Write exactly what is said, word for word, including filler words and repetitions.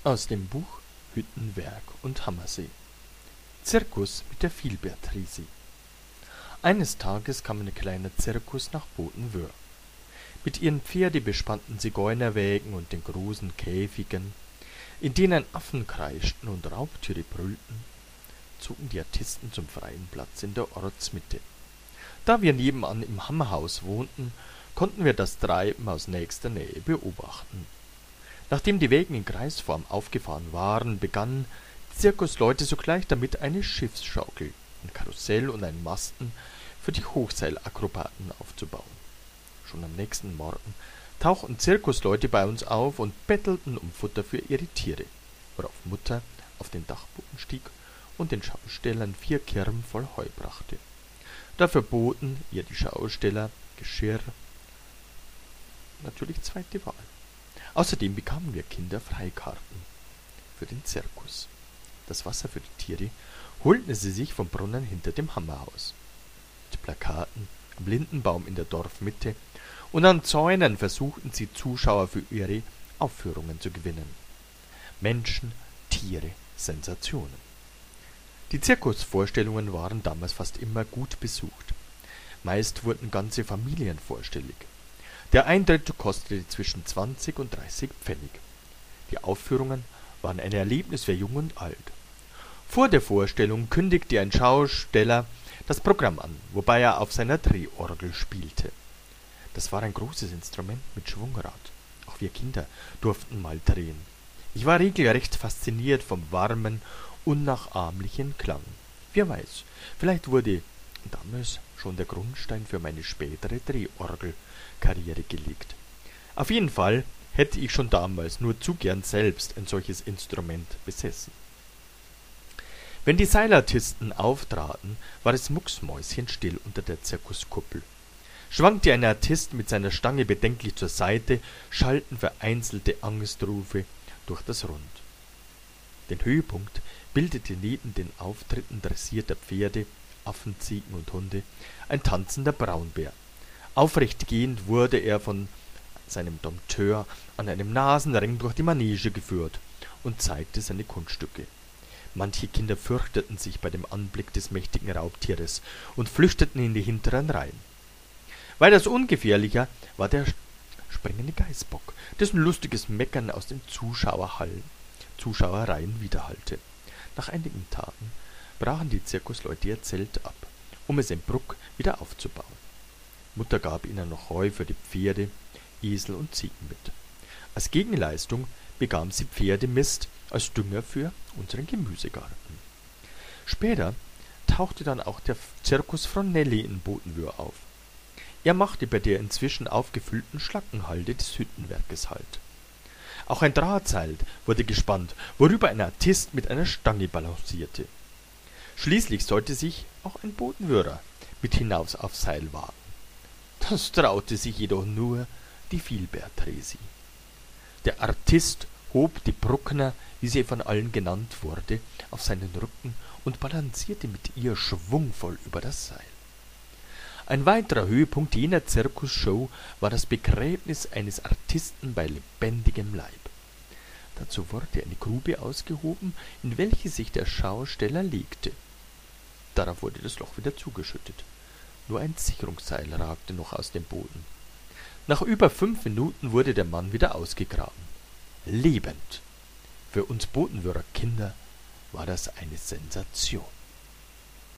Aus dem Buch Hüttenwerk und Hammersee. Zirkus mit der Vielbert-Risi. Eines Tages kam ein kleiner Zirkus nach Bodenwöhr. Mit ihren pferdebespannten Zigeunerwägen und den großen Käfigen, in denen Affen kreischten und Raubtiere brüllten, zogen die Artisten zum freien Platz in der Ortsmitte. Da wir nebenan im Hammerhaus wohnten, konnten wir das Treiben aus nächster Nähe beobachten. Nachdem die Wägen in Kreisform aufgefahren waren, begannen die Zirkusleute sogleich damit, eine Schiffsschaukel, ein Karussell und einen Masten für die Hochseilakrobaten aufzubauen. Schon am nächsten Morgen tauchten Zirkusleute bei uns auf und bettelten um Futter für ihre Tiere, worauf Mutter auf den Dachboden stieg und den Schaustellern vier Kirben voll Heu brachte. Dafür boten ihr die Schausteller Geschirr, natürlich zweite Wahl. Außerdem bekamen wir Kinder Freikarten für den Zirkus. Das Wasser für die Tiere holten sie sich vom Brunnen hinter dem Hammerhaus. Mit Plakaten am Lindenbaum in der Dorfmitte und an Zäunen versuchten sie, Zuschauer für ihre Aufführungen zu gewinnen. Menschen, Tiere, Sensationen. Die Zirkusvorstellungen waren damals fast immer gut besucht. Meist wurden ganze Familien vorstellig. Der Eintritt kostete zwischen zwanzig und dreißig Pfennig. Die Aufführungen waren ein Erlebnis für Jung und Alt. Vor der Vorstellung kündigte ein Schausteller das Programm an, wobei er auf seiner Drehorgel spielte. Das war ein großes Instrument mit Schwungrad. Auch wir Kinder durften mal drehen. Ich war regelrecht fasziniert vom warmen, unnachahmlichen Klang. Wer weiß, vielleicht wurde damals schon der Grundstein für meine spätere Drehorgelkarriere gelegt. Auf jeden Fall hätte ich schon damals nur zu gern selbst ein solches Instrument besessen. Wenn die Seilartisten auftraten, war es mucksmäuschenstill unter der Zirkuskuppel. Schwankte ein Artist mit seiner Stange bedenklich zur Seite, schallten vereinzelte Angstrufe durch das Rund. Den Höhepunkt bildete neben den Auftritten dressierter Pferde, Affen, Ziegen und Hunde ein tanzender Braunbär. Aufrecht gehend wurde er von seinem Dompteur an einem Nasenring durch die Manege geführt und zeigte seine Kunststücke. Manche Kinder fürchteten sich bei dem Anblick des mächtigen Raubtieres und flüchteten in die hinteren Reihen. Weitaus ungefährlicher war der springende Geißbock, dessen lustiges Meckern aus den Zuschauerhallen, Zuschauerreihen widerhallte. Nach einigen Tagen brachen die Zirkusleute ihr Zelt ab, um es im Bruck wieder aufzubauen. Mutter gab ihnen noch Heu für die Pferde, Esel und Ziegen mit. Als Gegenleistung bekam sie Pferdemist als Dünger für unseren Gemüsegarten. Später tauchte dann auch der Zirkus Fronelli in Bodenwöhr auf. Er machte bei der inzwischen aufgefüllten Schlackenhalde des Hüttenwerkes Halt. Auch ein Drahtseil wurde gespannt, worüber ein Artist mit einer Stange balancierte. Schließlich sollte sich auch ein Bodenwöhrer mit hinaus aufs Seil wagen. Das traute sich jedoch nur die Vielbert-Risi. Der Artist hob die Bruckner, wie sie von allen genannt wurde, auf seinen Rücken und balancierte mit ihr schwungvoll über das Seil. Ein weiterer Höhepunkt jener Zirkusshow war das Begräbnis eines Artisten bei lebendigem Leib. Dazu wurde eine Grube ausgehoben, in welche sich der Schausteller legte. Darauf wurde das Loch wieder zugeschüttet. Nur ein Sicherungsseil ragte noch aus dem Boden. Nach über fünf Minuten wurde der Mann wieder ausgegraben. Lebend. Für uns Bodenwöhrer Kinder war das eine Sensation.